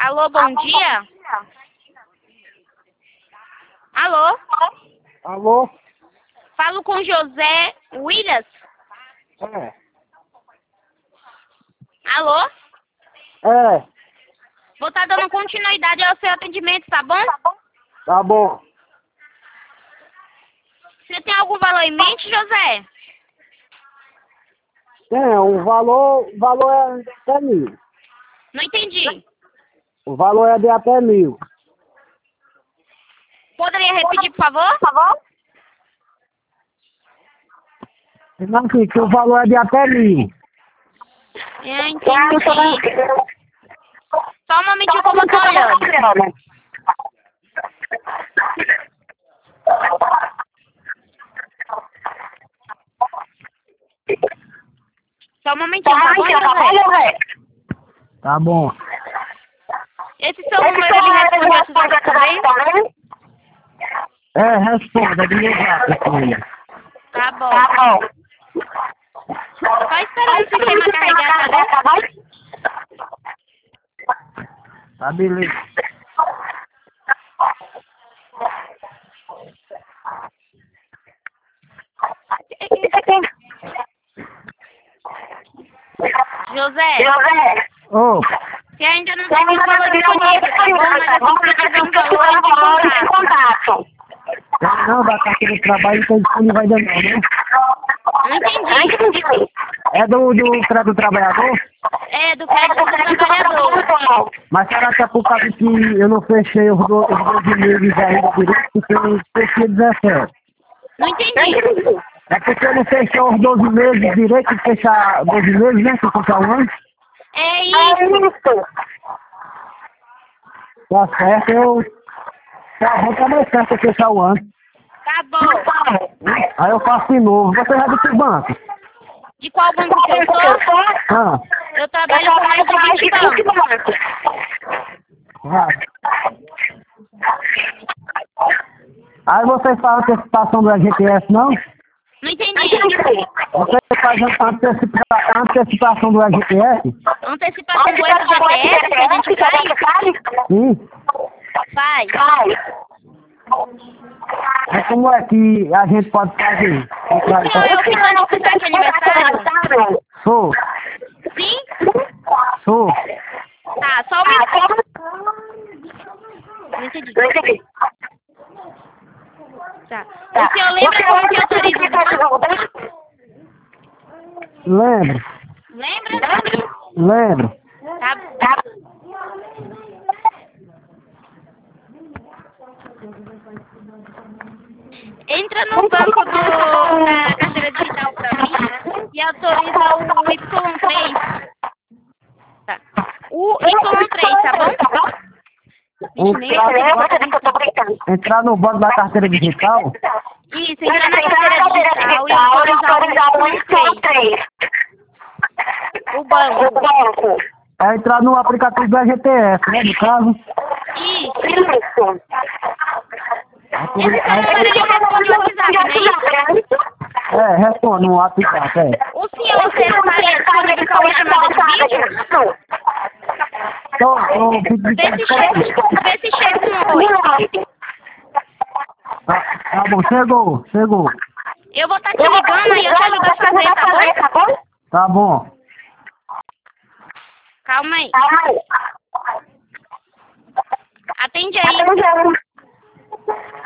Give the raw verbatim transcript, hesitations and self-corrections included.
Alô, bom dia? Alô? Alô? Falo com José Williams? É. Alô? É. Vou estar dando continuidade ao seu atendimento, tá bom? Tá bom. Você tem algum valor em mente, José? Tem, o valor, o valor é de até mil. Não entendi. O valor é de até mil. Poderia repetir, por favor? Não, que que o valor é de até mil. Eu entendi. Só um momentinho que eu vou estar olhando. Só um momentinho, tá bom, José? Tá bom. Esse seu número, ele responde outros dados também? É, responda, é de ligar, filha. Tá bom. Só esperando o sistema carregar, tá bom? Tá beleza. José, Ô, você ainda não tem o valor disponível, tá bom? Mas assim que tiver um valor, entre em contato. não, da carteira de trabalho não tem disponível ainda não, né? Não entendi. É do, do crédito do trabalhador? É, do crédito do trabalhador. Mas será que é por causa que eu não fechei os do- os doze meses ainda direito, porque eu fechei dezessete? Não entendi. É porque eu não fechei os doze meses direito, tem que fechar doze meses, né? Tem que fechar um ano. É isso. Tá certo, eu... Tá bom, tá mais certo eu fechar o ano. Tá bom. Aí eu faço de novo. Você é de que banco? De qual banco que eu sou? Ah, Eu trabalho com mais de vinte bancos. vai. Aí vocês fazem antecipação do G T S, não? Não entendi. Vocês fazem antecipa antecipação do G T S? Antecipação do F G T S que a gente faz? Sim. Faz. É como é que a gente pode fazer? O senhor é o filho que está de aniversário? Sou, Sim? sou. Tá, só um minuto. Não entendi. Tá. O senhor lembra como que autoriza o banco? Lembro, Lembra? lembro. Tá. Tá. Entra no banco do, da carteira digital pra mim e autoriza o Y três. Tá. O Y três, tá bom? Vixe, nem eu sei. Entrar no banco da carteira digital? Isso, entrar na carteira digital e autorizar o Y três. O banco. É entrar no aplicativo do G T S, né, no caso? Isso. Esse celular ele responde o WhatsApp, não é isso? É, responde no WhatsApp, é. O senhor estaria disponível para uma chamada de vídeo? Tô, tô, Vê se chega, vê se chega hoje. Tá, tá bom, chegou, chegou. Eu vou estar te ligando e eu te ajudo a fazer, tá bom? Tá bom. Calma aí. Atende aí.